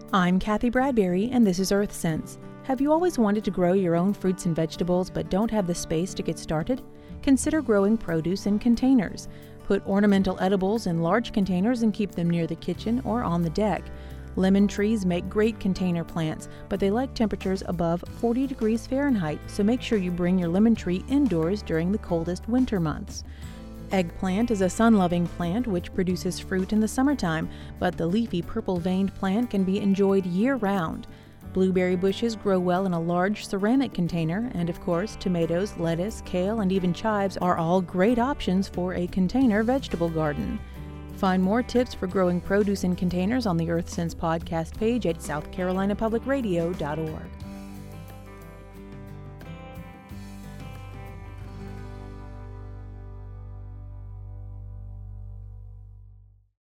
I'm Kathy Bradbury, and this is EarthSense. Have you always wanted to grow your own fruits and vegetables but don't have the space to get started? Consider growing produce in containers. Put ornamental edibles in large containers and keep them near the kitchen or on the deck. Lemon trees make great container plants, but they like temperatures above 40 degrees Fahrenheit, so make sure you bring your lemon tree indoors during the coldest winter months. Eggplant is a sun-loving plant which produces fruit in the summertime, but the leafy purple-veined plant can be enjoyed year-round. Blueberry bushes grow well in a large ceramic container, and of course, tomatoes, lettuce, kale, and even chives are all great options for a container vegetable garden. Find more tips for growing produce in containers on the EarthSense podcast page at southcarolinapublicradio.org.